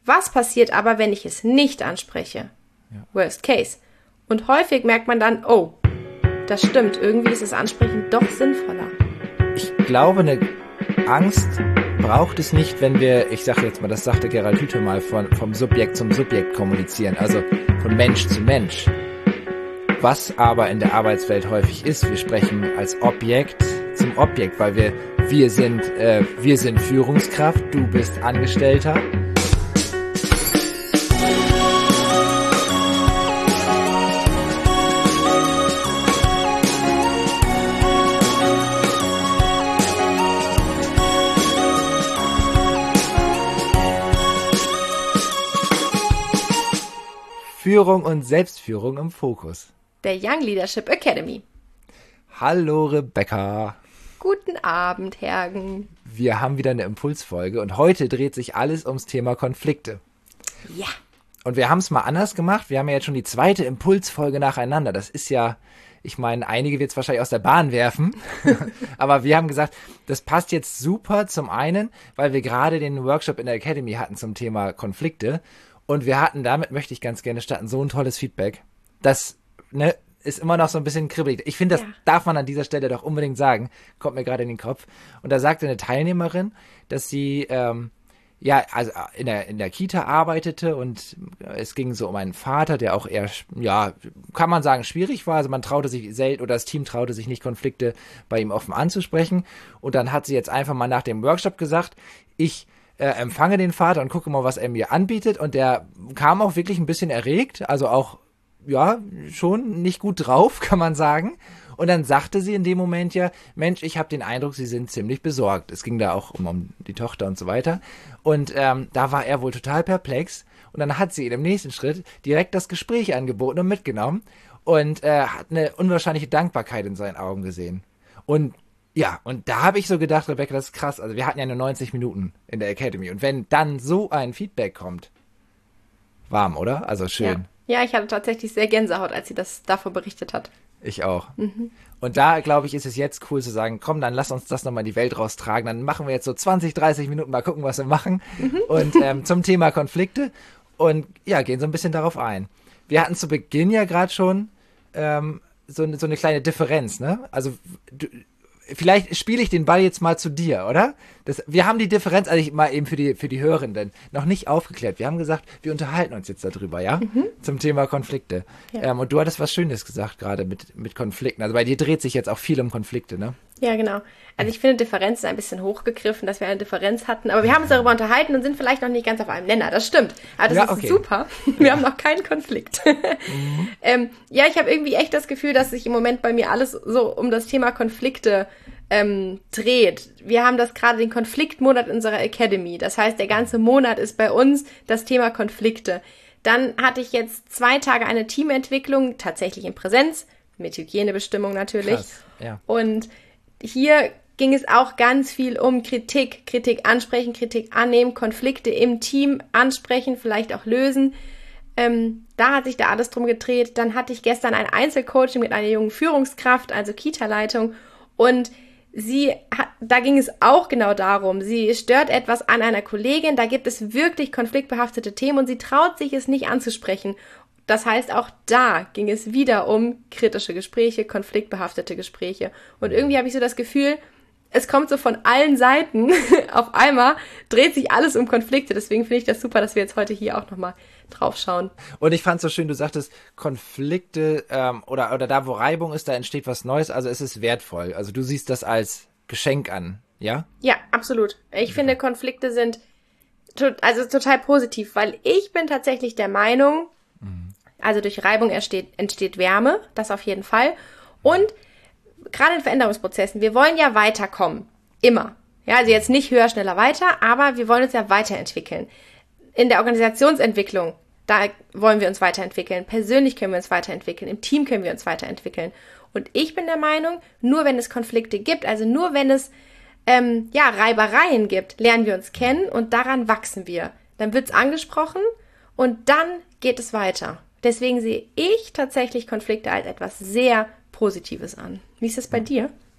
Was passiert aber, wenn ich es nicht anspreche? Ja. Worst case. Und häufig merkt man dann, oh, das stimmt, irgendwie ist das Ansprechen doch sinnvoller. Ich glaube, eine Angst braucht es nicht, wenn wir, ich sage jetzt mal, das sagte Gerald Hüther mal, vom Subjekt zum Subjekt kommunizieren, also von Mensch zu Mensch. Was aber in der Arbeitswelt häufig ist, wir sprechen als Objekt zum Objekt, weil wir sind Führungskraft, du bist Angestellter. Führung und Selbstführung im Fokus. Der Young Leadership Academy. Hallo Rebecca. Guten Abend, Hergen. Wir haben wieder eine Impulsfolge und heute dreht sich alles ums Thema Konflikte. Ja. Und wir haben es mal anders gemacht. Wir haben ja jetzt schon die zweite Impulsfolge nacheinander. Das ist ja, ich meine, einige wird es wahrscheinlich aus der Bahn werfen. Aber wir haben gesagt, das passt jetzt super zum einen, weil wir gerade den Workshop in der Academy hatten zum Thema Konflikte. Und wir hatten, damit möchte ich ganz gerne starten, so ein tolles Feedback. Das ist immer noch so ein bisschen kribbelig. Ich finde, das darf man an dieser Stelle doch unbedingt sagen. Kommt mir gerade in den Kopf. Und da sagte eine Teilnehmerin, dass sie also in der Kita arbeitete und es ging so um einen Vater, der auch eher, kann man sagen, schwierig war. Also man traute sich selten oder das Team traute sich nicht, Konflikte bei ihm offen anzusprechen. Und dann hat sie jetzt einfach mal nach dem Workshop gesagt, ich empfange den Vater und gucke mal, was er mir anbietet. Und der kam auch wirklich ein bisschen erregt, also auch, schon nicht gut drauf, kann man sagen. Und dann sagte sie in dem Moment ja, Mensch, ich habe den Eindruck, Sie sind ziemlich besorgt. Es ging da auch um die Tochter und so weiter. Und da war er wohl total perplex. Und dann hat sie in dem nächsten Schritt direkt das Gespräch angeboten und mitgenommen. Und hat eine unwahrscheinliche Dankbarkeit in seinen Augen gesehen. Und da habe ich so gedacht, Rebecca, das ist krass. Also wir hatten ja nur 90 Minuten in der Academy. Und wenn dann so ein Feedback kommt, warm, oder? Also schön. Ja, ich hatte tatsächlich sehr Gänsehaut, als sie das davon berichtet hat. Ich auch. Mhm. Und da, glaube ich, ist es jetzt cool zu sagen, komm, dann lass uns das nochmal in die Welt raustragen. Dann machen wir jetzt so 20, 30 Minuten, mal gucken, was wir machen. Mhm. Und zum Thema Konflikte. Und gehen so ein bisschen darauf ein. Wir hatten zu Beginn ja gerade schon so eine kleine Differenz, ne? Also vielleicht spiele ich den Ball jetzt mal zu dir, oder? Wir haben die Differenz, also ich mal eben für die Hörenden, noch nicht aufgeklärt. Wir haben gesagt, wir unterhalten uns jetzt darüber, ja? Mhm. Zum Thema Konflikte. Ja. Und du hattest was Schönes gesagt gerade mit Konflikten. Also bei dir dreht sich jetzt auch viel um Konflikte, ne? Ja, genau. Also ich finde, Differenz ist ein bisschen hochgegriffen, dass wir eine Differenz hatten. Aber wir haben uns darüber unterhalten und sind vielleicht noch nicht ganz auf einem Nenner. Das stimmt. Aber das ist super. Wir haben noch keinen Konflikt. Mhm. Ich habe irgendwie echt das Gefühl, dass sich im Moment bei mir alles so um das Thema Konflikte dreht. Wir haben das gerade den Konfliktmonat in unserer Academy. Das heißt, der ganze Monat ist bei uns das Thema Konflikte. Dann hatte ich jetzt 2 Tage eine Teamentwicklung, tatsächlich in Präsenz, mit Hygienebestimmung natürlich. Krass, ja. Und hier ging es auch ganz viel um Kritik ansprechen, Kritik annehmen, Konflikte im Team ansprechen, vielleicht auch lösen. Da hat sich da alles drum gedreht. Dann hatte ich gestern ein Einzelcoaching mit einer jungen Führungskraft, also Kita-Leitung, und da ging es auch genau darum, sie stört etwas an einer Kollegin, da gibt es wirklich konfliktbehaftete Themen und sie traut sich es nicht anzusprechen. Das heißt, auch da ging es wieder um kritische Gespräche, konfliktbehaftete Gespräche. Und irgendwie habe ich so das Gefühl, es kommt so von allen Seiten auf einmal, dreht sich alles um Konflikte. Deswegen finde ich das super, dass wir jetzt heute hier auch nochmal drauf schauen. Und ich fand es so schön, du sagtest, Konflikte oder da, wo Reibung ist, da entsteht was Neues. Also es ist wertvoll. Also du siehst das als Geschenk an, ja? Ja, absolut. Ich finde, Konflikte sind total positiv, weil ich bin tatsächlich der Meinung, also durch Reibung entsteht Wärme, das auf jeden Fall. Und gerade in Veränderungsprozessen, wir wollen ja weiterkommen. Immer. Ja, also jetzt nicht höher, schneller, weiter, aber wir wollen uns ja weiterentwickeln. In der Organisationsentwicklung, da wollen wir uns weiterentwickeln. Persönlich können wir uns weiterentwickeln. Im Team können wir uns weiterentwickeln. Und ich bin der Meinung, nur wenn es Konflikte gibt, also nur wenn es Reibereien gibt, lernen wir uns kennen und daran wachsen wir. Dann wird es angesprochen und dann geht es weiter. Deswegen sehe ich tatsächlich Konflikte als etwas sehr Positives an. Wie ist das bei dir?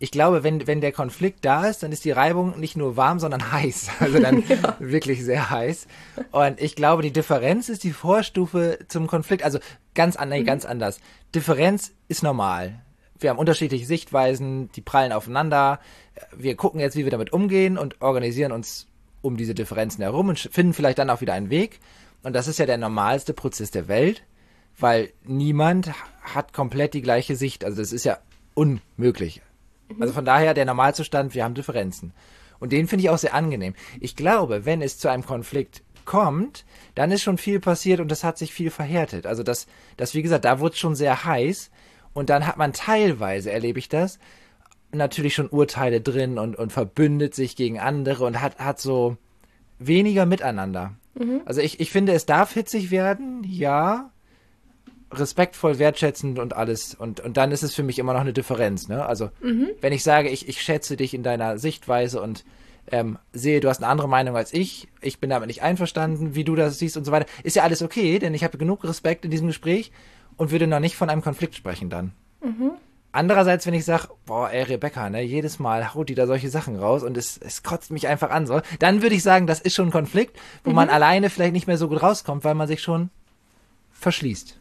ich glaube, wenn der Konflikt da ist, dann ist die Reibung nicht nur warm, sondern heiß. Also dann wirklich sehr heiß. Und ich glaube, die Differenz ist die Vorstufe zum Konflikt. Also ganz anders. Differenz ist normal. Wir haben unterschiedliche Sichtweisen, die prallen aufeinander. Wir gucken jetzt, wie wir damit umgehen und organisieren uns um diese Differenzen herum und finden vielleicht dann auch wieder einen Weg. Und das ist ja der normalste Prozess der Welt, weil niemand hat komplett die gleiche Sicht. Also das ist ja unmöglich. Also von daher der Normalzustand, wir haben Differenzen. Und den finde ich auch sehr angenehm. Ich glaube, wenn es zu einem Konflikt kommt, dann ist schon viel passiert und das hat sich viel verhärtet. Also das wie gesagt, da wurde es schon sehr heiß und dann hat man teilweise, erlebe ich das, natürlich schon Urteile drin und verbündet sich gegen andere und hat so weniger miteinander. Also ich finde, es darf hitzig werden, ja, respektvoll, wertschätzend und alles. Und dann ist es für mich immer noch eine Differenz. Ne? Also wenn ich sage, ich schätze dich in deiner Sichtweise und sehe, du hast eine andere Meinung als ich bin damit nicht einverstanden, wie du das siehst und so weiter, ist ja alles okay, denn ich habe genug Respekt in diesem Gespräch und würde noch nicht von einem Konflikt sprechen dann. Andererseits, wenn ich sage, boah, ey, Rebecca, ne, jedes Mal haut die da solche Sachen raus und es kotzt mich einfach an, so, dann würde ich sagen, das ist schon ein Konflikt, wo man alleine vielleicht nicht mehr so gut rauskommt, weil man sich schon verschließt.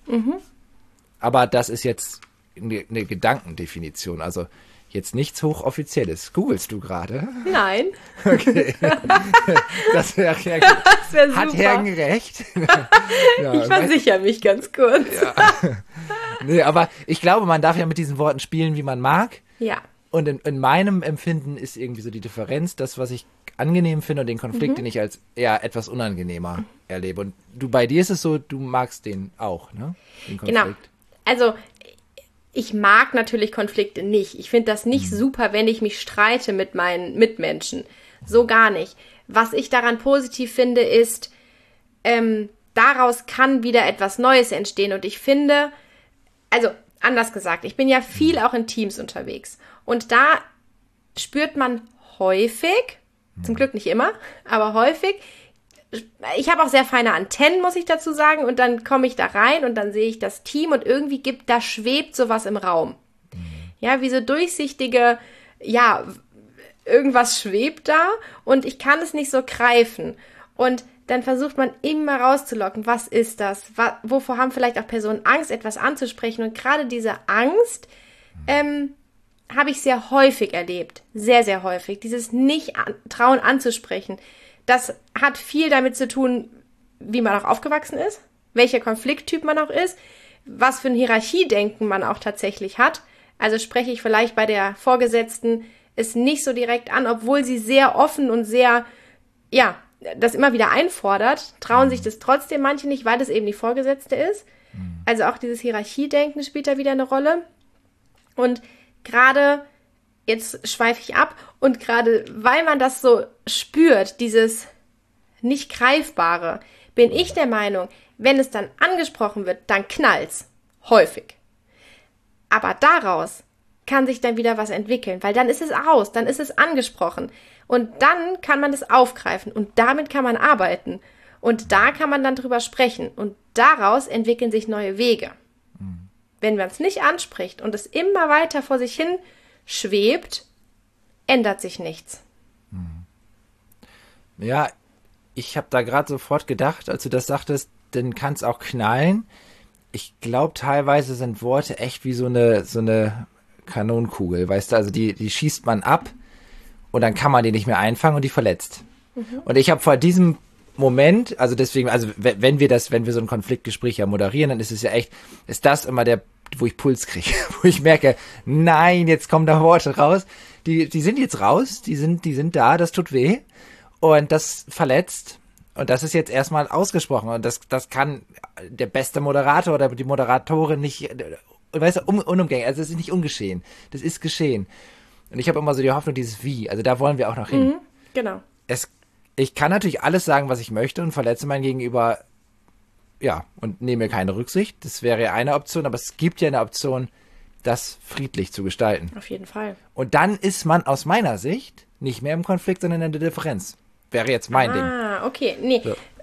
Aber das ist jetzt eine Gedankendefinition, also jetzt nichts Hochoffizielles. Googlest du gerade? Nein. Okay. Das wäre wär super. Hat Hergen recht? Ja, ich versichere mich ganz kurz. Ja. Nee, aber ich glaube, man darf ja mit diesen Worten spielen, wie man mag. Ja. Und in meinem Empfinden ist irgendwie so die Differenz, das, was ich angenehm finde und den Konflikt, den ich als eher etwas unangenehmer erlebe. Und bei dir ist es so, du magst den auch, ne? Den Konflikt. Genau. Also ich mag natürlich Konflikte nicht. Ich finde das nicht super, wenn ich mich streite mit meinen Mitmenschen. So gar nicht. Was ich daran positiv finde, ist, daraus kann wieder etwas Neues entstehen. Und ich finde, also anders gesagt, ich bin ja viel auch in Teams unterwegs. Und da spürt man häufig, zum Glück nicht immer, aber häufig, ich habe auch sehr feine Antennen, muss ich dazu sagen, und dann komme ich da rein und dann sehe ich das Team und irgendwie da schwebt sowas im Raum. Ja, wie so durchsichtige, ja, irgendwas schwebt da und ich kann es nicht so greifen. Und dann versucht man immer rauszulocken, was ist das? Wovor haben vielleicht auch Personen Angst, etwas anzusprechen? Und gerade diese Angst habe ich sehr häufig erlebt. Sehr, sehr häufig. Dieses Nicht-Trauen anzusprechen. Das hat viel damit zu tun, wie man auch aufgewachsen ist, welcher Konflikttyp man auch ist, was für ein Hierarchiedenken man auch tatsächlich hat. Also spreche ich vielleicht bei der Vorgesetzten es nicht so direkt an, obwohl sie sehr offen und sehr, ja, das immer wieder einfordert, trauen sich das trotzdem manche nicht, weil das eben die Vorgesetzte ist. Also auch dieses Hierarchiedenken spielt da wieder eine Rolle. Und gerade, jetzt schweife ich ab, und gerade weil man das so spürt, dieses nicht Greifbare, bin ich der Meinung, wenn es dann angesprochen wird, dann knallt's. Häufig. Aber daraus kann sich dann wieder was entwickeln, weil dann ist es aus, dann ist es angesprochen. Und dann kann man es aufgreifen und damit kann man arbeiten. Und da kann man dann drüber sprechen. Und daraus entwickeln sich neue Wege. Wenn man es nicht anspricht und es immer weiter vor sich hin schwebt, ändert sich nichts. Ja, ich habe da gerade sofort gedacht, als du das sagtest, dann kann es auch knallen. Ich glaube, teilweise sind Worte echt wie so eine Kanonenkugel, weißt du, also die schießt man ab und dann kann man die nicht mehr einfangen und die verletzt. Und ich habe vor diesem Moment, also deswegen, also wenn wir so ein Konfliktgespräch ja moderieren, dann ist es ja echt, ist das immer wo ich Puls kriege, wo ich merke, nein, jetzt kommen da Worte raus, die sind jetzt raus, die sind da, das tut weh und das verletzt und das ist jetzt erstmal ausgesprochen und das kann der beste Moderator oder die Moderatorin nicht, weißt du, unumgänglich, also es ist nicht ungeschehen, das ist geschehen. Und ich habe immer so die Hoffnung, dieses Wie, also da wollen wir auch noch hin. Genau. Ich kann natürlich alles sagen, was ich möchte und verletze mein Gegenüber, ja, und nehme keine Rücksicht. Das wäre ja eine Option, aber es gibt ja eine Option, das friedlich zu gestalten. Auf jeden Fall. Und dann ist man aus meiner Sicht nicht mehr im Konflikt, sondern in der Differenz. Wäre jetzt mein Ding. Ah, okay. Nee, so.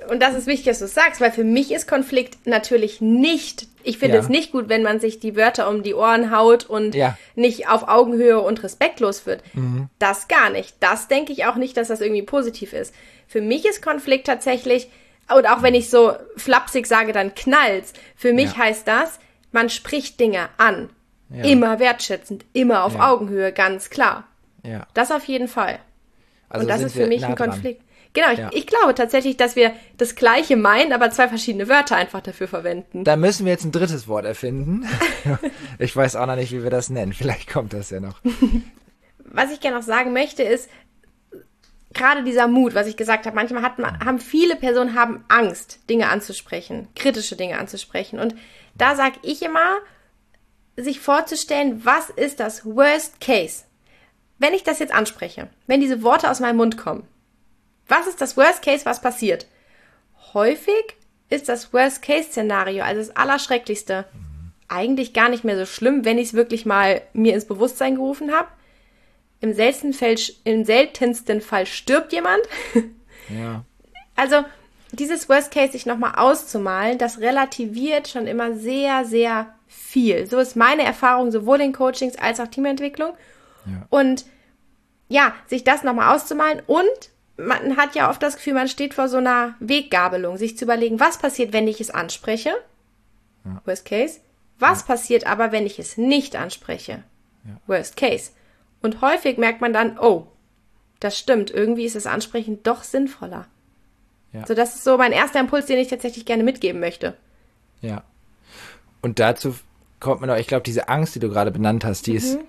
und das ist wichtig, dass du es sagst, weil für mich ist Konflikt natürlich nicht, ich finde es nicht gut, wenn man sich die Wörter um die Ohren haut und nicht auf Augenhöhe und respektlos wird. Das gar nicht. Das denke ich auch nicht, dass das irgendwie positiv ist. Für mich ist Konflikt tatsächlich, und auch wenn ich so flapsig sage, dann knallt's. Für mich heißt das, man spricht Dinge an. Ja. Immer wertschätzend, immer auf Augenhöhe, ganz klar. Ja. Das auf jeden Fall. Also und das ist für mich ein Konflikt. Genau, ich glaube tatsächlich, dass wir das Gleiche meinen, aber 2 verschiedene Wörter einfach dafür verwenden. Da müssen wir jetzt ein drittes Wort erfinden. Ich weiß auch noch nicht, wie wir das nennen. Vielleicht kommt das ja noch. Was ich gerne noch sagen möchte, ist, gerade dieser Mut, was ich gesagt habe, manchmal haben viele Personen haben Angst, Dinge anzusprechen, kritische Dinge anzusprechen. Und da sage ich immer, sich vorzustellen, was ist das Worst Case? Wenn ich das jetzt anspreche, wenn diese Worte aus meinem Mund kommen, was ist das Worst Case, was passiert? Häufig ist das Worst Case Szenario, also das Allerschrecklichste, eigentlich gar nicht mehr so schlimm, wenn ich es wirklich mal mir ins Bewusstsein gerufen habe. Im seltensten Fall stirbt jemand. Ja. Also dieses Worst Case sich nochmal auszumalen, das relativiert schon immer sehr, sehr viel. So ist meine Erfahrung sowohl in Coachings als auch Teamentwicklung. Ja. Und ja, sich das nochmal auszumalen und man hat ja oft das Gefühl, man steht vor so einer Weggabelung, sich zu überlegen, was passiert, wenn ich es anspreche? Ja. Worst Case. Was passiert aber, wenn ich es nicht anspreche? Ja. Worst Case. Und häufig merkt man dann, oh, das stimmt, irgendwie ist das Ansprechen doch sinnvoller. Ja. So, das ist so mein erster Impuls, den ich tatsächlich gerne mitgeben möchte. Ja. Und dazu kommt mir noch, ich glaube, diese Angst, die du gerade benannt hast, die ist,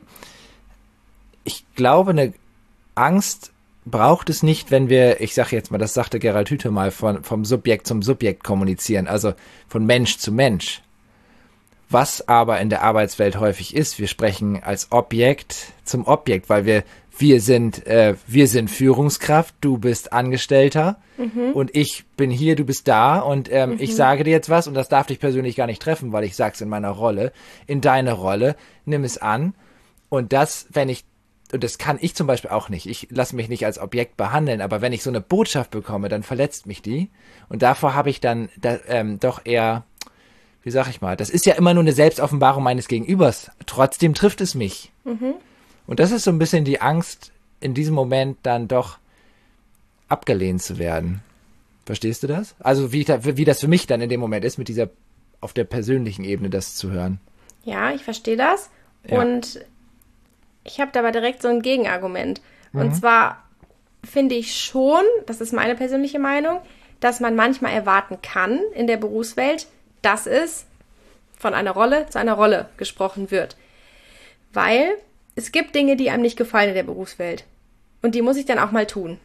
ich glaube, eine Angst braucht es nicht, wenn wir, ich sage jetzt mal, das sagte Gerald Hüther mal, vom Subjekt zum Subjekt kommunizieren, also von Mensch zu Mensch. Was aber in der Arbeitswelt häufig ist, wir sprechen als Objekt zum Objekt, weil wir sind Führungskraft, du bist Angestellter und ich bin hier, du bist da und ich sage dir jetzt was und das darf dich persönlich gar nicht treffen, weil ich sag's in meiner Rolle, in deine Rolle, nimm es an und das kann ich zum Beispiel auch nicht. Ich lasse mich nicht als Objekt behandeln, aber wenn ich so eine Botschaft bekomme, dann verletzt mich die und davor habe ich dann doch eher, wie sag ich mal, das ist ja immer nur eine Selbstoffenbarung meines Gegenübers. Trotzdem trifft es mich. Und das ist so ein bisschen die Angst, in diesem Moment dann doch abgelehnt zu werden. Verstehst du das? Also wie das für mich dann in dem Moment ist, mit dieser, auf der persönlichen Ebene das zu hören. Ja, ich verstehe das. Ja. Und ich habe da aber direkt so ein Gegenargument. Und zwar finde ich schon, das ist meine persönliche Meinung, dass man manchmal erwarten kann in der Berufswelt, dass es von einer Rolle zu einer Rolle gesprochen wird. Weil es gibt Dinge, die einem nicht gefallen in der Berufswelt. Und die muss ich dann auch mal tun.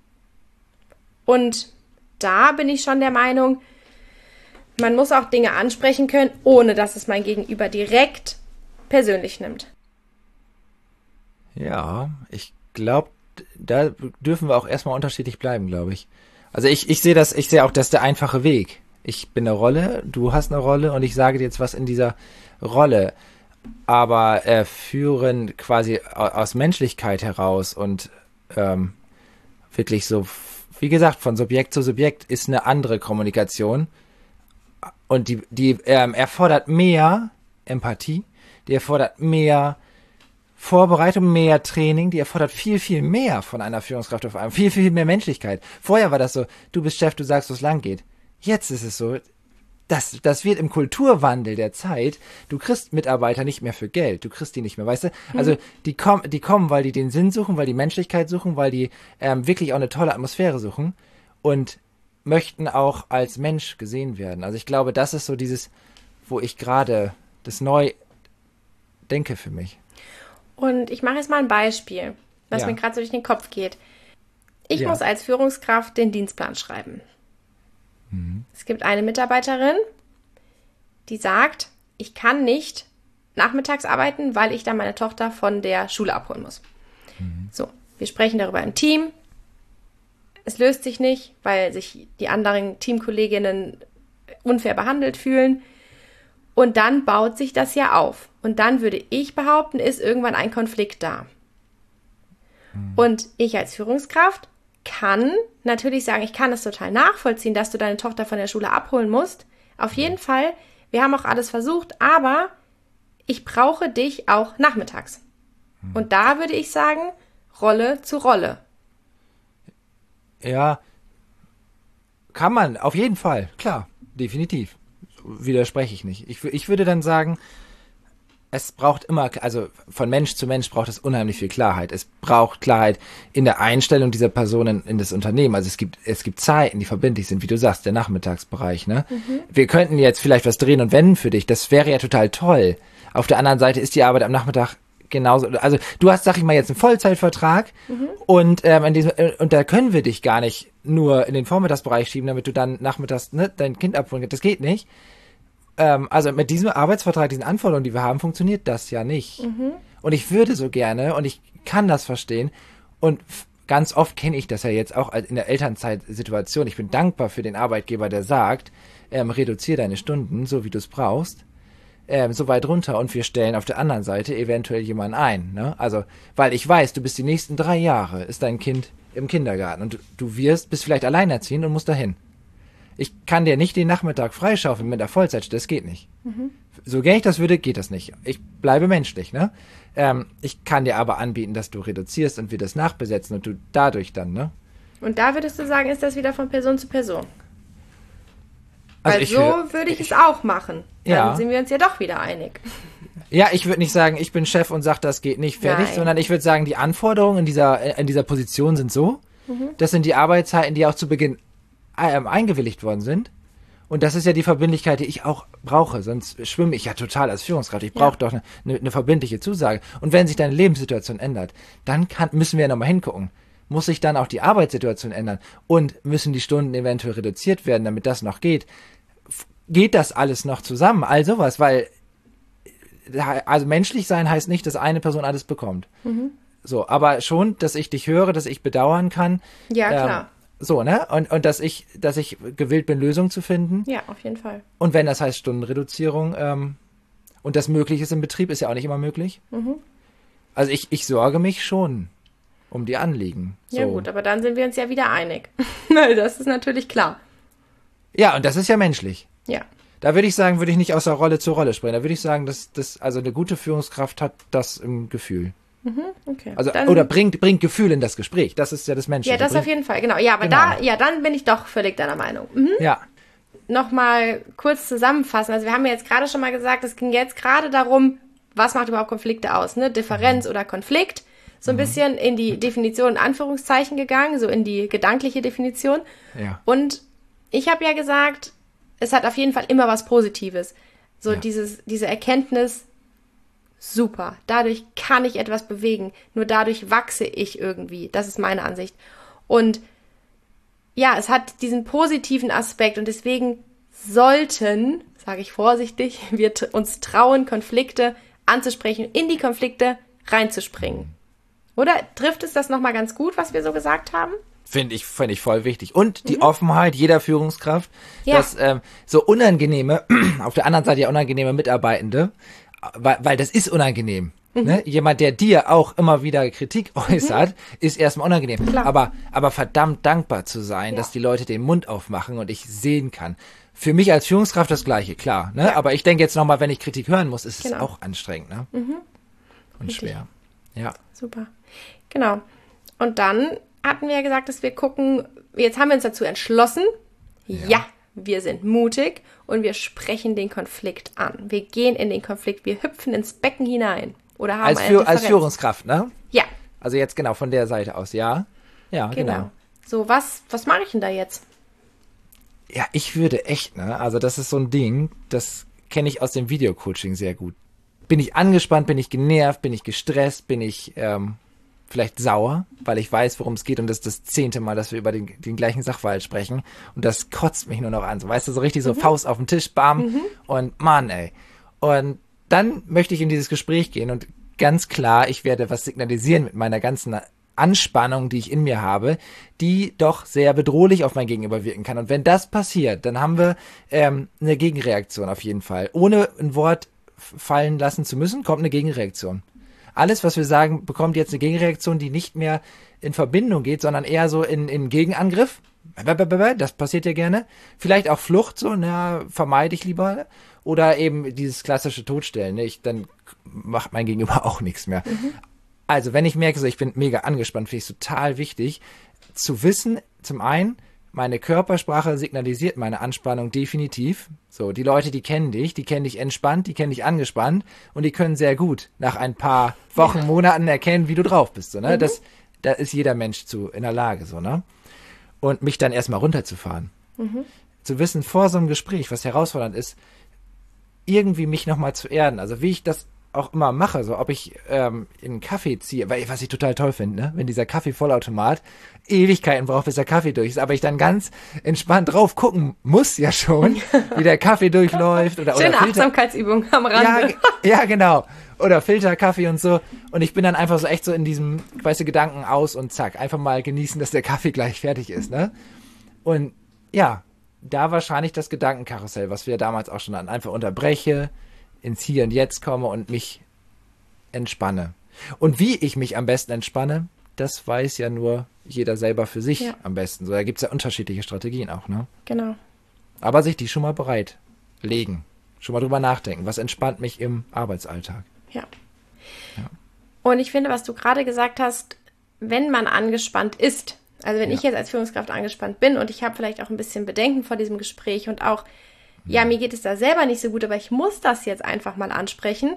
Und da bin ich schon der Meinung, man muss auch Dinge ansprechen können, ohne dass es mein Gegenüber direkt persönlich nimmt. Ja, ich glaube, da dürfen wir auch erstmal unterschiedlich bleiben, glaube ich. Also ich sehe auch, das ist der einfache Weg. Ich bin eine Rolle, du hast eine Rolle und ich sage dir jetzt was in dieser Rolle. Aber führen quasi aus Menschlichkeit heraus und wirklich so, wie gesagt, von Subjekt zu Subjekt ist eine andere Kommunikation. Und die erfordert mehr Empathie, die erfordert mehr Vorbereitung, mehr Training, die erfordert viel, viel mehr von einer Führungskraft auf einmal, viel, viel mehr Menschlichkeit. Vorher war das so, du bist Chef, du sagst, wo es lang geht. Jetzt ist es so, das wird im Kulturwandel der Zeit, du kriegst Mitarbeiter nicht mehr für Geld, du kriegst die nicht mehr, weißt du? Also die kommen, weil die den Sinn suchen, weil die Menschlichkeit suchen, weil die wirklich auch eine tolle Atmosphäre suchen und möchten auch als Mensch gesehen werden. Also ich glaube, das ist so dieses, wo ich gerade das neu denke für mich. Und ich mache jetzt mal ein Beispiel, was mir gerade so durch den Kopf geht. Ich muss als Führungskraft den Dienstplan schreiben. Es gibt eine Mitarbeiterin, die sagt, ich kann nicht nachmittags arbeiten, weil ich dann meine Tochter von der Schule abholen muss. So, wir sprechen darüber im Team. Es löst sich nicht, weil sich die anderen Teamkolleginnen unfair behandelt fühlen. Und dann baut sich das ja auf. Und dann würde ich behaupten, ist irgendwann ein Konflikt da. Und ich als Führungskraft kann natürlich sagen, ich kann es total nachvollziehen, dass du deine Tochter von der Schule abholen musst. Auf jeden Fall, wir haben auch alles versucht, aber ich brauche dich auch nachmittags. Und da würde ich sagen, Rolle zu Rolle. Ja, kann man, auf jeden Fall, klar, definitiv. Widerspreche ich nicht. Ich würde dann sagen, es braucht immer, also von Mensch zu Mensch braucht es unheimlich viel Klarheit. Es braucht Klarheit in der Einstellung dieser Person in das Unternehmen. Also es gibt Zeiten, die verbindlich sind, wie du sagst, der Nachmittagsbereich, ne? Wir könnten jetzt vielleicht was drehen und wenden für dich. Das wäre ja total toll. Auf der anderen Seite ist die Arbeit am Nachmittag genauso. Also du hast, sag ich mal, jetzt einen Vollzeitvertrag und und da können wir dich gar nicht nur in den Vormittagsbereich schieben, damit du dann nachmittags dein Kind abholen kannst. Das geht nicht. Also mit diesem Arbeitsvertrag, diesen Anforderungen, die wir haben, funktioniert das ja nicht. Und ich würde so gerne, und ich kann das verstehen, und ganz oft kenne ich das ja jetzt auch in der Elternzeitsituation. Ich bin dankbar für den Arbeitgeber, der sagt, reduziere deine Stunden, so wie du es brauchst, so weit runter, und wir stellen auf der anderen Seite eventuell jemanden ein. Ne? Also, weil ich weiß, du bist die nächsten 3 Jahre, ist dein Kind im Kindergarten, und du bist vielleicht alleinerziehend und musst dahin. Ich kann dir nicht den Nachmittag freischaufeln mit der Vollzeit, das geht nicht. So gerne ich das würde, geht das nicht. Ich bleibe menschlich, ne? Ich kann dir aber anbieten, dass du reduzierst und wir das nachbesetzen und du dadurch dann, ne? Und da würdest du sagen, ist das wieder von Person zu Person? Also Weil so würde ich es auch machen. Dann Ja. sind wir uns ja doch wieder einig. Ja, ich würde nicht sagen, ich bin Chef und sage, das geht nicht, fertig, Nein. sondern ich würde sagen, die Anforderungen in dieser Position sind so, das sind die Arbeitszeiten, die auch zu Beginn eingewilligt worden sind. Und das ist ja die Verbindlichkeit, die ich auch brauche. Sonst schwimme ich ja total als Führungskraft. Ich brauche doch eine verbindliche Zusage. Und wenn sich deine Lebenssituation ändert, dann müssen wir ja nochmal hingucken. Muss sich dann auch die Arbeitssituation ändern? Und müssen die Stunden eventuell reduziert werden, damit das noch geht? Geht das alles noch zusammen? All sowas, weil also menschlich sein heißt nicht, dass eine Person alles bekommt. So, aber schon, dass ich dich höre, dass ich bedauern kann. Ja, klar. So, ne? Und dass ich gewillt bin, Lösungen zu finden. Ja, auf jeden Fall. Und wenn das heißt Stundenreduzierung, und das möglich ist im Betrieb, ist ja auch nicht immer möglich. Also ich sorge mich schon um die Anliegen. So. Ja gut, aber dann sind wir uns ja wieder einig. Weil das ist natürlich klar. Ja, und das ist ja menschlich. Ja. Da würde ich sagen, würde ich nicht aus der Rolle zur Rolle springen. Da würde ich sagen, also eine gute Führungskraft hat das im Gefühl. Okay. Also, Dann- oder bringt Gefühl in das Gespräch. Das ist ja das Menschliche. Ja, das auf jeden Fall, genau. Ja, aber Genau. dann bin ich doch völlig deiner Meinung. Ja, Nochmal kurz zusammenfassen. Also wir haben ja jetzt gerade schon mal gesagt, es ging jetzt gerade darum, was macht überhaupt Konflikte aus, ne? Differenz oder Konflikt. So ein bisschen in die Definition in Anführungszeichen gegangen, so in die gedankliche Definition. ja. Und ich habe ja gesagt, es hat auf jeden Fall immer was Positives. So Ja. diese Erkenntnis, super. Dadurch kann ich etwas bewegen. Nur dadurch wachse ich irgendwie. Das ist meine Ansicht. Und ja, es hat diesen positiven Aspekt und deswegen sollten, sage ich vorsichtig, wir uns trauen, Konflikte anzusprechen, in die Konflikte reinzuspringen. Oder trifft es das nochmal ganz gut, was wir so gesagt haben? Finde ich voll wichtig. Und die Offenheit jeder Führungskraft, Ja. dass so unangenehme, auf der anderen Seite ja unangenehme Mitarbeitende, weil das ist unangenehm. Ne? Jemand, der dir auch immer wieder Kritik äußert, ist erstmal unangenehm. Klar. Aber verdammt dankbar zu sein, dass die Leute den Mund aufmachen und ich sehen kann. Für mich als Führungskraft das Gleiche, klar. Ne? Ja. Aber ich denke jetzt nochmal, wenn ich Kritik hören muss, ist es Genau. auch anstrengend. Ne? Und Richtig. schwer. Ja. Super. Genau. Und dann hatten wir ja gesagt, dass wir gucken, jetzt haben wir uns dazu entschlossen, ja, wir sind mutig und wir sprechen den Konflikt an. Wir gehen in den Konflikt, wir hüpfen ins Becken hinein. Oder haben eine Als Differenz. Führungskraft, ne? Ja, Also jetzt genau von der Seite aus, ja. Ja, genau. So, was mache ich denn da jetzt? Ja, ich würde echt, ne? Also das ist so ein Ding, das kenne ich aus dem Videocoaching sehr gut. Bin ich angespannt, bin ich genervt, bin ich gestresst, bin ich vielleicht sauer, weil ich weiß, worum es geht und das ist das 10. Mal, dass wir über den gleichen Sachverhalt sprechen und das kotzt mich nur noch an. So, weißt du, so richtig so Faust auf den Tisch, bam und Mann, ey. Und dann möchte ich in dieses Gespräch gehen und ganz klar, ich werde was signalisieren mit meiner ganzen Anspannung, die ich in mir habe, die doch sehr bedrohlich auf mein Gegenüber wirken kann. Und wenn das passiert, dann haben wir eine Gegenreaktion auf jeden Fall. Ohne ein Wort fallen lassen zu müssen, kommt eine Gegenreaktion. Alles, was wir sagen, bekommt jetzt eine Gegenreaktion, die nicht mehr in Verbindung geht, sondern eher so in Gegenangriff. Das passiert ja gerne. Vielleicht auch Flucht, so, vermeide ich lieber. Oder eben dieses klassische Totstellen. Ne? Dann macht mein Gegenüber auch nichts mehr. Also, wenn ich merke, so, ich bin mega angespannt, finde ich es total wichtig, zu wissen, zum einen, meine Körpersprache signalisiert meine Anspannung definitiv. So, die Leute, die kennen dich entspannt, die kennen dich angespannt und die können sehr gut nach ein paar Wochen, Monaten erkennen, wie du drauf bist. So, ne? Da ist jeder Mensch in der Lage, so, ne? Und mich dann erstmal runterzufahren. Zu wissen, vor so einem Gespräch, was herausfordernd ist, irgendwie mich nochmal zu erden. Also wie ich das auch immer mache, so ob ich einen Kaffee ziehe, weil was ich total toll finde, ne? Wenn dieser Kaffeevollautomat Ewigkeiten braucht, bis der Kaffee durch ist, aber ich dann ganz entspannt drauf gucken muss ja schon, wie der Kaffee durchläuft. Schöne Achtsamkeitsübung am Rande. Ja, genau. Oder Filterkaffee und so. Und ich bin dann einfach so echt so in diesem, weißt du, Gedanken aus und zack, einfach mal genießen, dass der Kaffee gleich fertig ist, ne? Und ja, da wahrscheinlich das Gedankenkarussell, was wir damals auch schon hatten, einfach unterbreche, ins Hier und Jetzt komme und mich entspanne. Und wie ich mich am besten entspanne, das weiß ja nur jeder selber für sich am besten. So, da gibt es ja unterschiedliche Strategien auch, ne? Genau. Aber sich die schon mal bereitlegen. Schon mal drüber nachdenken. Was entspannt mich im Arbeitsalltag? Ja. Und ich finde, was du gerade gesagt hast, wenn man angespannt ist, also wenn ich jetzt als Führungskraft angespannt bin und ich habe vielleicht auch ein bisschen Bedenken vor diesem Gespräch und auch, mir geht es da selber nicht so gut, aber ich muss das jetzt einfach mal ansprechen.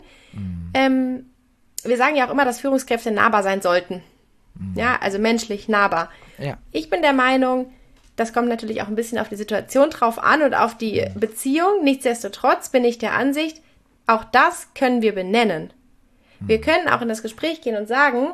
Wir sagen ja auch immer, dass Führungskräfte nahbar sein sollten. Ja, also menschlich nahbar. Ja. Ich bin der Meinung, das kommt natürlich auch ein bisschen auf die Situation drauf an und auf die Beziehung. Nichtsdestotrotz bin ich der Ansicht, auch das können wir benennen. Wir können auch in das Gespräch gehen und sagen,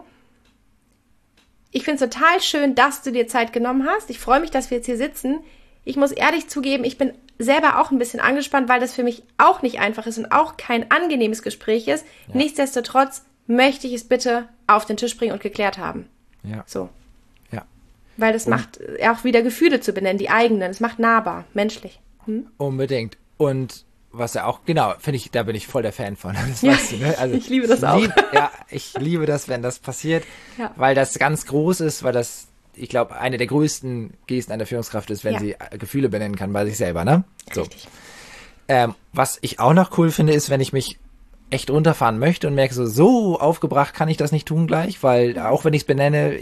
ich finde es total schön, dass du dir Zeit genommen hast. Ich freue mich, dass wir jetzt hier sitzen. Ich muss ehrlich zugeben, ich bin selber auch ein bisschen angespannt, weil das für mich auch nicht einfach ist und auch kein angenehmes Gespräch ist. Ja. Nichtsdestotrotz möchte ich es bitte auf den Tisch bringen und geklärt haben. Ja. So. Ja. Weil das macht auch wieder Gefühle zu benennen, die eigenen. Das macht nahbar, menschlich. Unbedingt. Und was ja auch, genau, finde ich, da bin ich voll der Fan von. Das weißt du, ne? Also, ich liebe das auch. Ich liebe das, wenn das passiert, weil das ganz groß ist, weil das, ich glaube, eine der größten Gesten einer Führungskraft ist, wenn sie Gefühle benennen kann bei sich selber, ne? So. Richtig. Was ich auch noch cool finde, ist, wenn ich mich echt runterfahren möchte und merke, so aufgebracht kann ich das nicht tun gleich, weil auch wenn ich es benenne,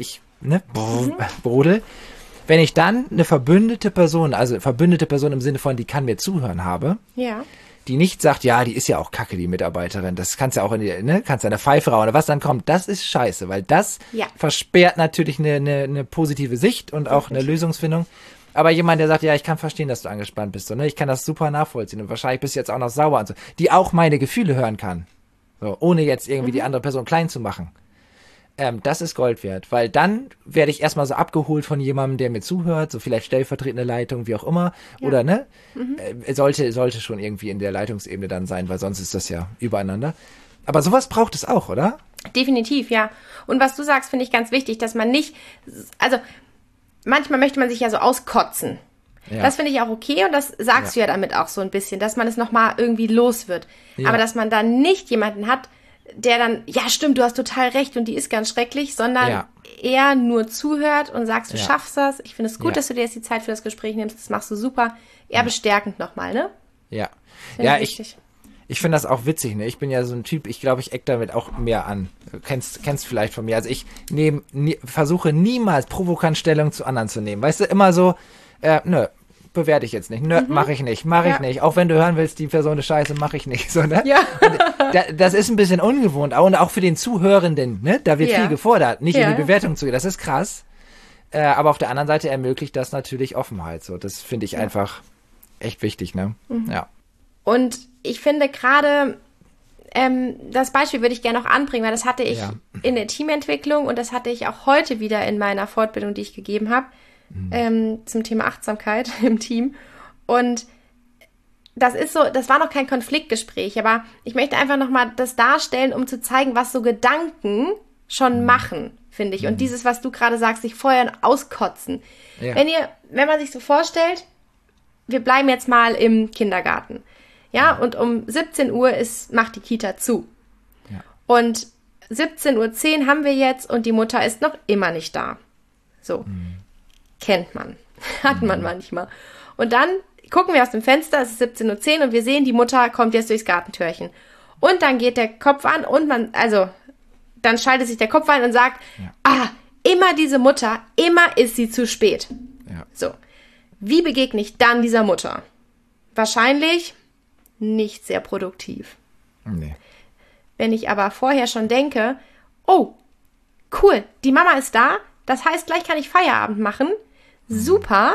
brodel. Wenn ich dann eine verbündete Person im Sinne von, die kann mir zuhören habe, die nicht sagt, ja, die ist ja auch kacke, die Mitarbeiterin, das kannst du ja auch kannst eine Pfeife rauchen oder was dann kommt, das ist scheiße, weil das versperrt natürlich eine positive Sicht und auch eine Lösungsfindung. Aber jemand, der sagt, ja, ich kann verstehen, dass du angespannt bist, so, ne? Ich kann das super nachvollziehen und wahrscheinlich bist du jetzt auch noch sauer und so, die auch meine Gefühle hören kann, so, ohne jetzt irgendwie die andere Person klein zu machen. Das ist Gold wert, weil dann werde ich erstmal so abgeholt von jemandem, der mir zuhört, so vielleicht stellvertretende Leitung, wie auch immer, oder ne? Sollte schon irgendwie in der Leitungsebene dann sein, weil sonst ist das ja übereinander. Aber sowas braucht es auch, oder? Definitiv, ja. Und was du sagst, finde ich ganz wichtig, dass man nicht, also manchmal möchte man sich ja so auskotzen. Ja. Das finde ich auch okay und das sagst du ja damit auch so ein bisschen, dass man es nochmal irgendwie los wird. Ja. Aber dass man dann nicht jemanden hat, der dann, ja stimmt, du hast total recht und die ist ganz schrecklich, sondern eher nur zuhört und sagst, du schaffst das. Ich finde es gut, dass du dir jetzt die Zeit für das Gespräch nimmst, das machst du super. Eher bestärkend nochmal, ne? Ja. Ich finde das auch witzig, ne? Ich bin ja so ein Typ, ich glaube, ich eck damit auch mehr an. Du kennst vielleicht von mir. Also ich versuche niemals provokant Stellung zu anderen zu nehmen. Weißt du, immer so, bewerte ich jetzt nicht. Mache ich nicht. Auch wenn du hören willst, die Person ist scheiße, mache ich nicht. So, ne? Ja. Das ist ein bisschen ungewohnt. Und auch für den Zuhörenden, ne? Da wird viel gefordert, nicht in die Bewertung zu gehen. Das ist krass. Aber auf der anderen Seite ermöglicht das natürlich Offenheit. So, das finde ich einfach echt wichtig, ne? Ja. Und ich finde gerade, das Beispiel würde ich gerne noch anbringen, weil das hatte ich in der Teamentwicklung und das hatte ich auch heute wieder in meiner Fortbildung, die ich gegeben habe, zum Thema Achtsamkeit im Team. Und das war noch kein Konfliktgespräch, aber ich möchte einfach nochmal das darstellen, um zu zeigen, was so Gedanken schon machen, finde ich. Und dieses, was du gerade sagst, sich vorher auskotzen. Ja. Wenn man sich so vorstellt, wir bleiben jetzt mal im Kindergarten. Ja, und um 17 Uhr macht die Kita zu. Ja. Und 17:10 Uhr haben wir jetzt und die Mutter ist noch immer nicht da. So, kennt man, hat man manchmal. Und dann gucken wir aus dem Fenster, es ist 17:10 Uhr und wir sehen, die Mutter kommt jetzt durchs Gartentürchen. Und dann geht der Kopf an und dann schaltet sich der Kopf ein und sagt, immer diese Mutter, immer ist sie zu spät. Ja. So, wie begegne ich dann dieser Mutter? Wahrscheinlich nicht sehr produktiv. Nee. Wenn ich aber vorher schon denke, oh, cool, die Mama ist da, das heißt, gleich kann ich Feierabend machen, super,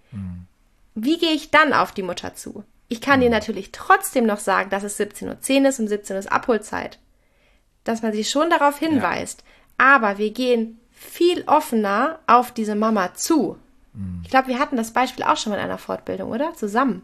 wie gehe ich dann auf die Mutter zu? Ich kann dir natürlich trotzdem noch sagen, dass es 17:10 Uhr ist und 17 Uhr ist Abholzeit. Dass man sie schon darauf hinweist. Aber wir gehen viel offener auf diese Mama zu. Ich glaube, wir hatten das Beispiel auch schon mal in einer Fortbildung, oder? Zusammen.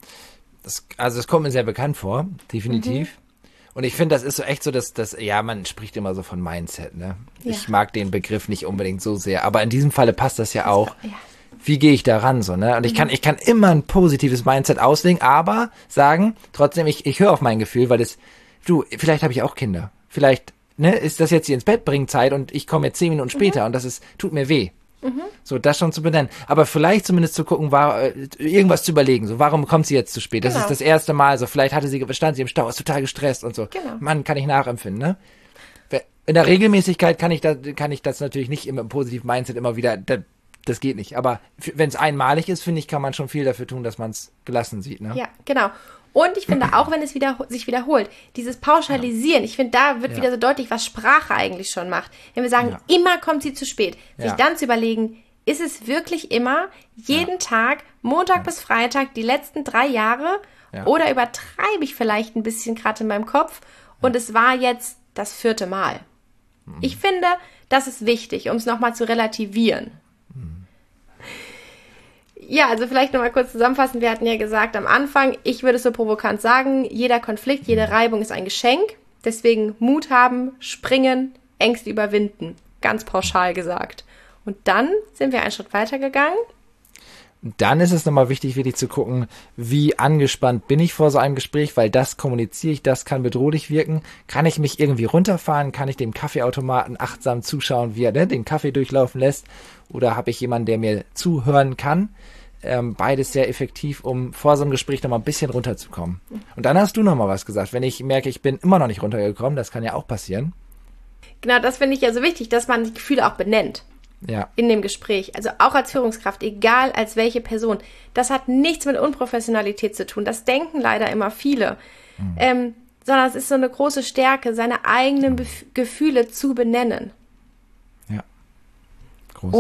Das kommt mir sehr bekannt vor, definitiv. Und ich finde, das ist so echt so, dass man spricht immer so von Mindset, ne? Ja. Ich mag den Begriff nicht unbedingt so sehr, aber in diesem Falle passt das ja auch. Ja. Wie gehe ich da ran, so, ne? Und ich kann immer ein positives Mindset auslegen, aber sagen, trotzdem, ich höre auf mein Gefühl, weil vielleicht habe ich auch Kinder. Vielleicht, ne, ist das jetzt die ins Bett bringen Zeit und ich komme jetzt 10 Minuten später und tut mir weh. So, das schon zu benennen. Aber vielleicht zumindest zu gucken, irgendwas zu überlegen. So, warum kommt sie jetzt zu spät? Das Genau. ist das erste Mal. So, vielleicht stand sie im Stau, ist total gestresst und so. Genau. Mann, kann ich nachempfinden, ne? In der Regelmäßigkeit kann ich das natürlich nicht im positiven Mindset immer wieder, das geht nicht. Aber wenn es einmalig ist, finde ich, kann man schon viel dafür tun, dass man es gelassen sieht, ne? Ja, genau. Und ich finde auch, wenn es sich wiederholt, dieses Pauschalisieren, ich finde, da wird wieder so deutlich, was Sprache eigentlich schon macht. Wenn wir sagen, immer kommt sie zu spät, sich dann zu überlegen, ist es wirklich immer, jeden Tag, Montag bis Freitag, die letzten 3 Jahre, oder übertreibe ich vielleicht ein bisschen gerade in meinem Kopf und es war jetzt das 4. Mal. Ich finde, das ist wichtig, um es nochmal zu relativieren. Ja, also vielleicht nochmal kurz zusammenfassen. Wir hatten ja gesagt am Anfang, ich würde es so provokant sagen, jeder Konflikt, jede Reibung ist ein Geschenk. Deswegen Mut haben, springen, Ängste überwinden. Ganz pauschal gesagt. Und dann sind wir einen Schritt weiter gegangen. Dann ist es nochmal wichtig, wirklich zu gucken, wie angespannt bin ich vor so einem Gespräch, weil das kommuniziere ich, das kann bedrohlich wirken. Kann ich mich irgendwie runterfahren? Kann ich dem Kaffeeautomaten achtsam zuschauen, wie er den Kaffee durchlaufen lässt? Oder habe ich jemanden, der mir zuhören kann? Beides sehr effektiv, um vor so einem Gespräch nochmal ein bisschen runterzukommen. Und dann hast du nochmal was gesagt. Wenn ich merke, ich bin immer noch nicht runtergekommen, das kann ja auch passieren. Genau, das finde ich ja so wichtig, dass man die Gefühle auch benennt. Ja. In dem Gespräch. Also auch als Führungskraft, egal als welche Person. Das hat nichts mit Unprofessionalität zu tun. Das denken leider immer viele. Sondern es ist so eine große Stärke, seine eigenen Gefühle zu benennen. Ja. Groß.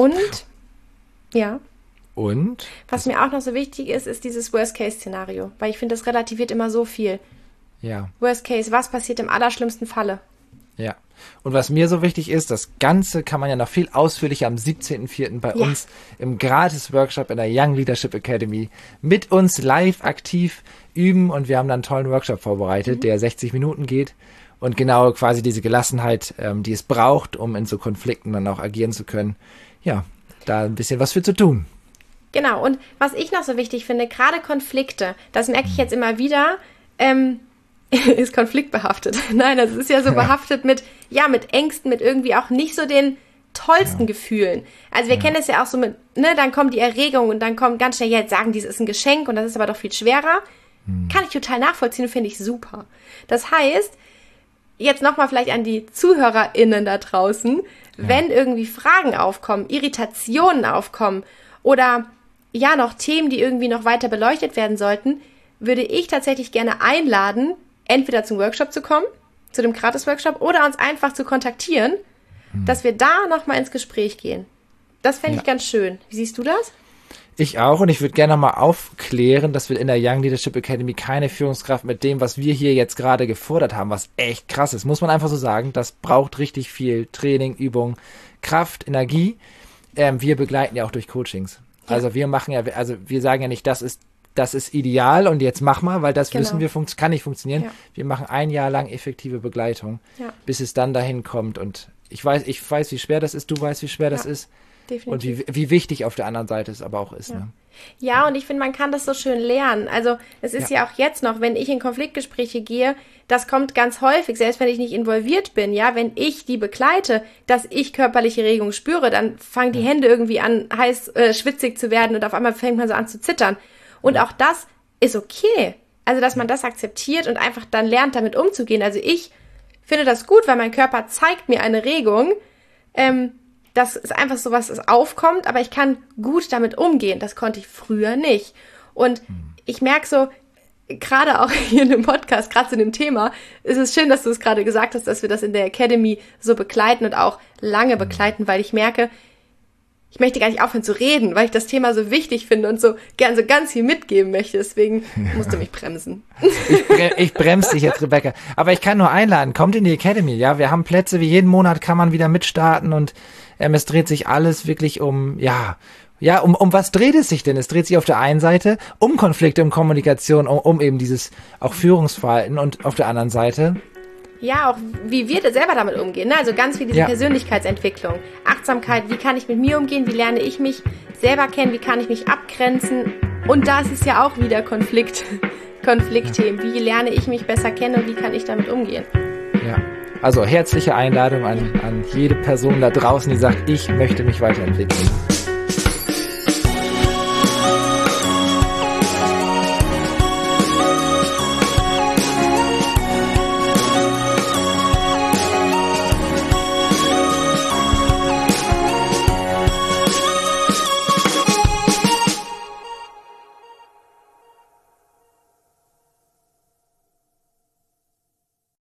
Und was mir auch noch so wichtig ist, ist dieses Worst-Case-Szenario. Weil ich finde, das relativiert immer so viel. Ja. Worst Case, was passiert im allerschlimmsten Falle? Ja. Und was mir so wichtig ist, das Ganze kann man ja noch viel ausführlicher am 17.04. bei uns im Gratis-Workshop in der Young Leadership Academy mit uns live aktiv üben. Und wir haben dann einen tollen Workshop vorbereitet, der 60 Minuten geht. Und genau quasi diese Gelassenheit, die es braucht, um in so Konflikten dann auch agieren zu können. Ja, da ein bisschen was für zu tun. Genau. Und was ich noch so wichtig finde, gerade Konflikte, das merke ich jetzt immer wieder, ist konfliktbehaftet. Nein, das ist ja so behaftet mit Ängsten, mit irgendwie auch nicht so den tollsten Gefühlen. Also wir kennen es ja auch so mit, dann kommt die Erregung und dann kommt ganz schnell, jetzt sagen die, es ist ein Geschenk und das ist aber doch viel schwerer. Kann ich total nachvollziehen und finde ich super. Das heißt, jetzt nochmal vielleicht an die ZuhörerInnen da draußen, wenn irgendwie Fragen aufkommen, Irritationen aufkommen oder noch Themen, die irgendwie noch weiter beleuchtet werden sollten, würde ich tatsächlich gerne einladen, entweder zum Workshop zu kommen, zu dem Gratis-Workshop, oder uns einfach zu kontaktieren, dass wir da nochmal ins Gespräch gehen. Das fände ich ganz schön. Wie siehst du das? Ich auch, und ich würde gerne nochmal aufklären, dass wir in der Young Leadership Academy keine Führungskraft mit dem, was wir hier jetzt gerade gefordert haben, was echt krass ist, muss man einfach so sagen. Das braucht richtig viel Training, Übung, Kraft, Energie. Wir begleiten ja auch durch Coachings. Ja. Also wir sagen ja nicht, das ist ideal und jetzt mach mal, weil das wissen wir, kann nicht funktionieren. Ja. Wir machen 1 Jahr lang effektive Begleitung, bis es dann dahin kommt. Und ich weiß, wie schwer das ist, du weißt, wie schwer das ist. definitiv. Und wie wichtig auf der anderen Seite es aber auch ist. Ja. Ne? Ja, und ich finde, man kann das so schön lernen. Also es ist ja auch jetzt noch, wenn ich in Konfliktgespräche gehe, das kommt ganz häufig, selbst wenn ich nicht involviert bin, ja, wenn ich die begleite, dass ich körperliche Regung spüre, dann fangen die Hände irgendwie an, schwitzig zu werden und auf einmal fängt man so an zu zittern. Und auch das ist okay. Also, dass man das akzeptiert und einfach dann lernt, damit umzugehen. Also ich finde das gut, weil mein Körper zeigt mir eine Regung, das ist einfach so was, das aufkommt, aber ich kann gut damit umgehen. Das konnte ich früher nicht. Und ich merke so, gerade auch hier in dem Podcast, gerade zu dem Thema, ist es schön, dass du es gerade gesagt hast, dass wir das in der Academy so begleiten und auch lange begleiten, weil ich merke, ich möchte gar nicht aufhören zu reden, weil ich das Thema so wichtig finde und so gern so ganz viel mitgeben möchte. Deswegen musst du mich bremsen. Ich bremse dich jetzt, Rebecca. Aber ich kann nur einladen, kommt in die Academy. Ja, wir haben Plätze, wie jeden Monat kann man wieder mitstarten und es dreht sich alles wirklich um was dreht es sich denn? Es dreht sich auf der einen Seite um Konflikte, um Kommunikation, um eben dieses auch Führungsverhalten und auf der anderen Seite ja, auch wie wir selber damit umgehen. Ne? Also ganz viel diese Persönlichkeitsentwicklung, Achtsamkeit, wie kann ich mit mir umgehen, wie lerne ich mich selber kennen, wie kann ich mich abgrenzen. Und da ist es ja auch wieder Konfliktthemen. Wie lerne ich mich besser kennen und wie kann ich damit umgehen? Ja, also herzliche Einladung an jede Person da draußen, die sagt, ich möchte mich weiterentwickeln.